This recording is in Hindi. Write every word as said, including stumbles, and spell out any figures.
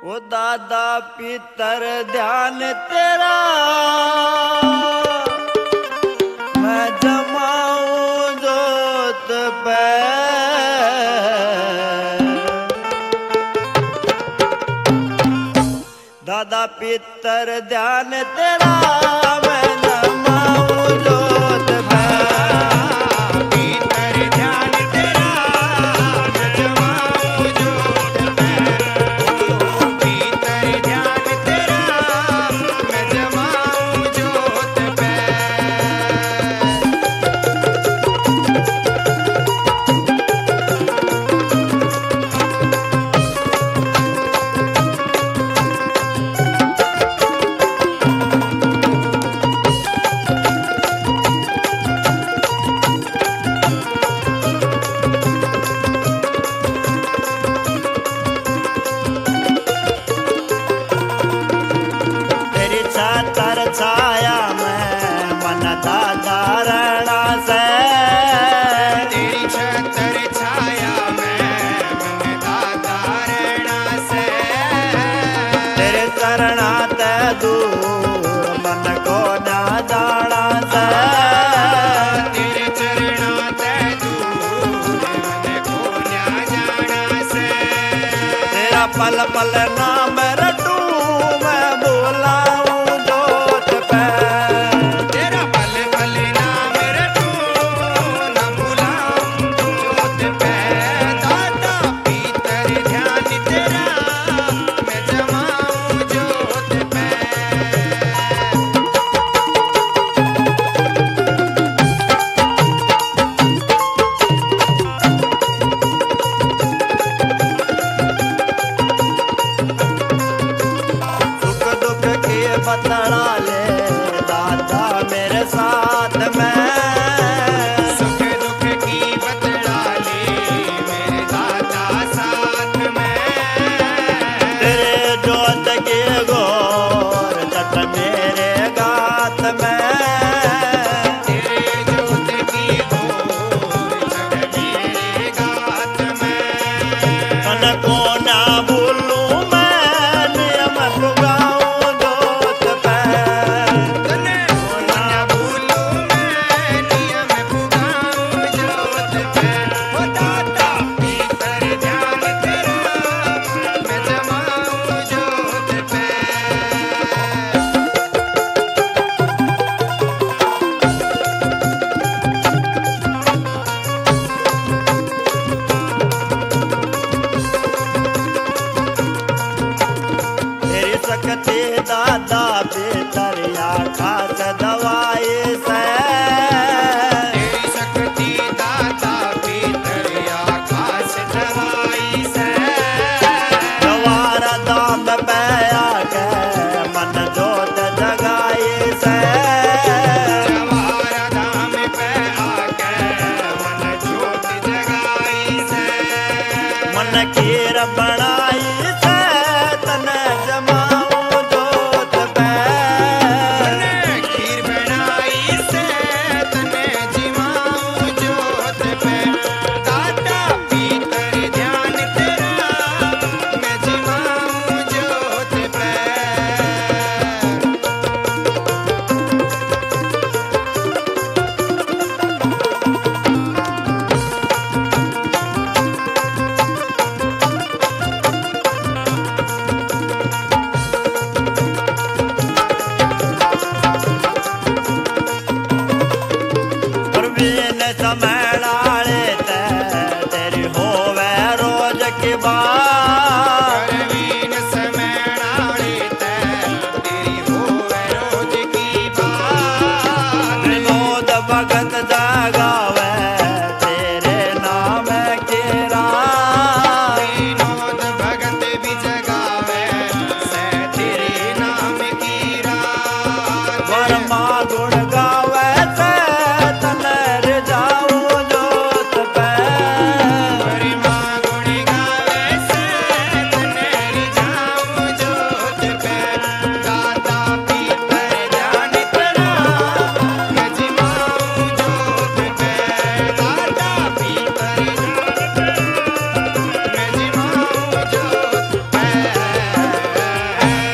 ओ दादा पितर ध्यान तेरा मैं जमाऊं जोत पे। दादा पितर ध्यान तेरा मैं जमाऊं जोत पे। पितर ध्यान तेरा मैं जमाऊं जोत पे। ओ पितर ध्यान तेरा मैं जमाऊं जोत पे। छतर छाया में मन दादा रणा से। तेरी छतर छाया में मन दादा रणा से। तेरे चरणा ते दूर मन को ना जाना से। तेरे चरणा ते दूर मन को ना जाना से। तेरा पल पल नाम रटू मैं बोलाऊं जोत पे। तेरा पल पल नाम रटू न भुलाऊं जोत पे। दादा पितर ध्यान तेरा मैं जमाऊं जोत पे। सुख दुख के बतला ले दादा मेरे साथ में। सुख दुख की बतला ले मेरे दादा साथ में। तेरे जोत के गोर तट मेरे गात में। तेरे जोत की गोर चढ़ मेरे गात में। मन को ना भूलूं मैं नियम पुगाऊं जोत पे। तने ना भूलूं मैं नियम पुगाऊं जोत पे। ओ दादा पितर ध्यान तेरा मैं जमाऊं जोत पे। तेरी सकते दादा पे